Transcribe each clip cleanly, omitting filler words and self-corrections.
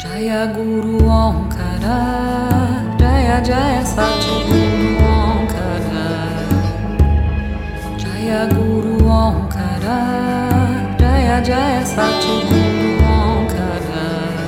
Jaya Guru Omkara, Jaya Jaya Satguru Omkara, Jaya Guru Omkara, Jaya Jaya Satguru Omkara.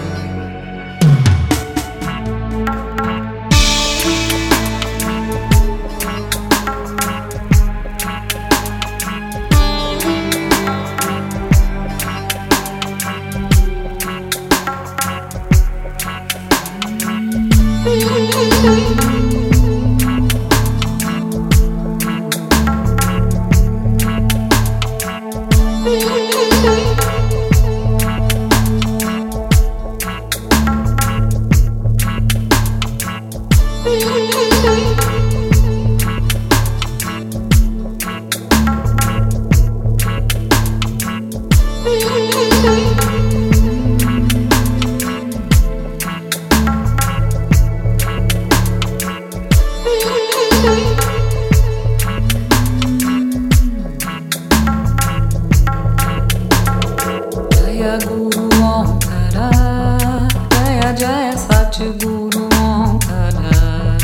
Jaya Guru Omkara, Jaya Jaya Satguru Omkara,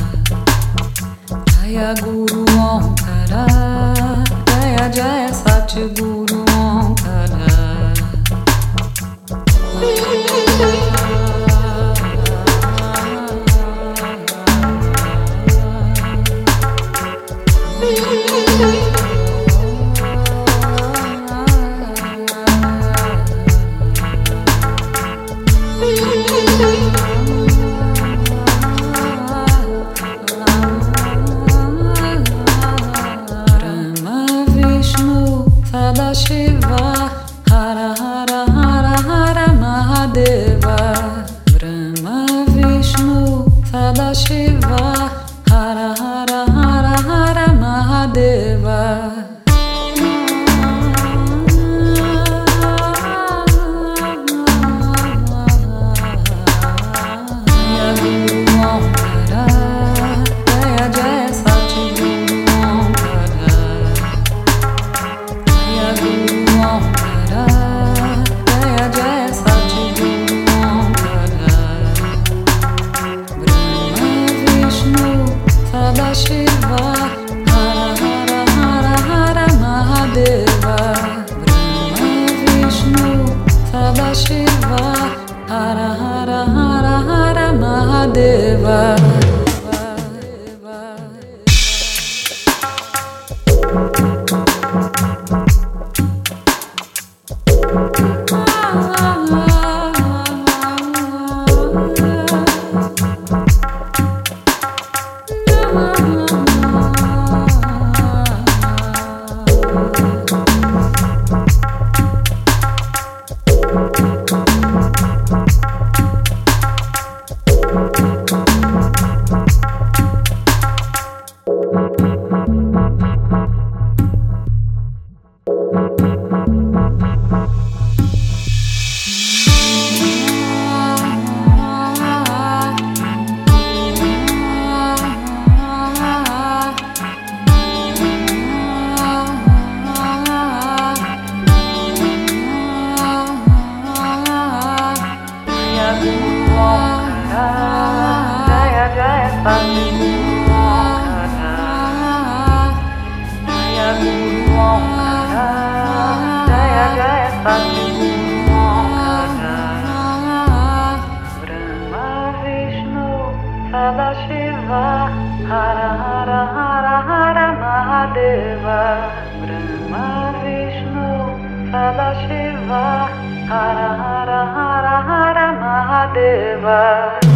Jaya Guru Omkara, Jaya Jaya Satguru Omkara. Sadashiva, Hara Hara Hara Hara Mahadeva. Brahma Vishnu Sadashiva, Hara Hara Hara Hara Mahadeva. Jaya Guru Omkara, Jaya Jaya Satguru Omkara, Jaya Guru Omkara, Jaya Jaya Satguru Omkara. Brahma Vishnu Sadashiva, Hara Hara Hara Hara Mahadeva. Brahma Vishnu Sadashiva, Hara Hara Hara Hara Mahadeva. Jaya Jaya Satguru Omkara, Jaya Guru Omkara, Jaya Jaya Satguru Omkara. Brahma Vishnu Sadashiva, Hara Hara Hara Hara Mahadeva. Brahma Vishnu Sadashiva, Hara Hara Hara Hara Mahadeva.